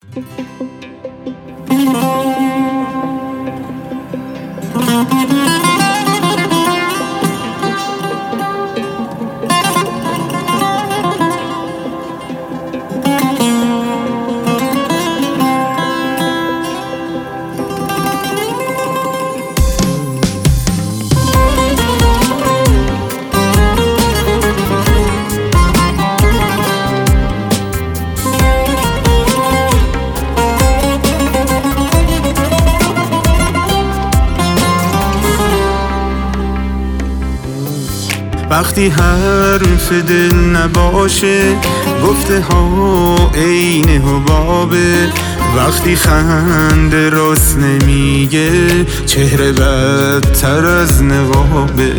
وقتی حرف دل نباشه گفته ها عین حبابه، وقتی خنده راست نمیگه چهره بدتر از نقابه.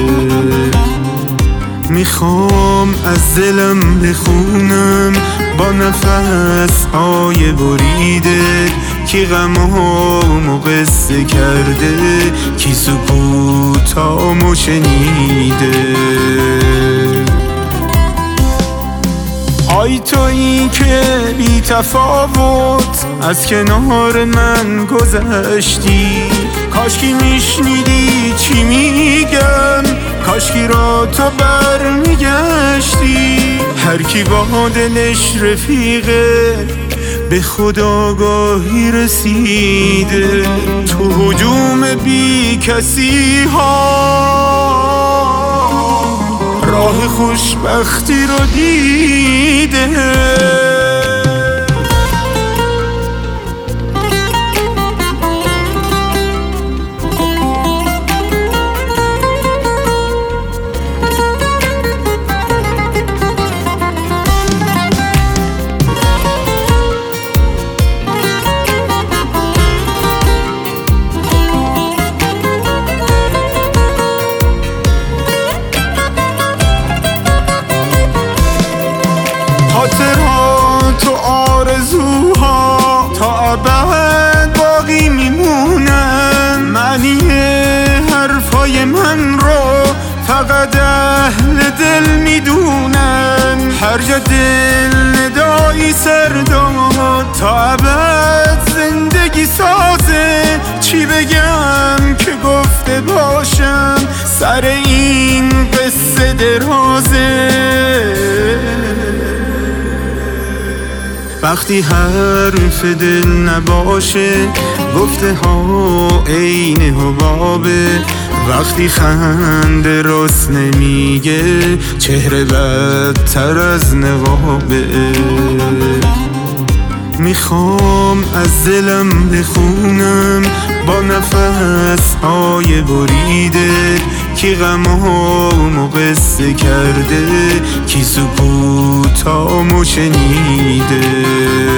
میخوام از دلم بخونم با نفس های بریده کی غمامو قصه کرده، کی سکوتامو شنیده. آی تویی که بی تفاوت از کنار من گذشتی، کاشکی میشنیدی چی میگم، کاشکی را تو برمیگشتی. هر کی با دلش رفیقه به خودآگاهی رسیده، تو هجوم بی کسی ها راه خوشبختی رو دیده. خاطرات و آرزوها تا ابد باقی میمونن، معنی حرفای من رو فقط اهل دل میدونن. هر جا دل ندایی سر داد تا ابد زندگی سازه، چی بگم که گفته باشم سر این قصه درازه. وقتی حرف دل نباشه گفته ها عین حبابه، وقتی خنده راست نمیگه چهره بدتر از نقابه. میخوام از دلم بخونم با نفس های بریده کی غمامو قصه کرده، کی سکوتامو شنیده.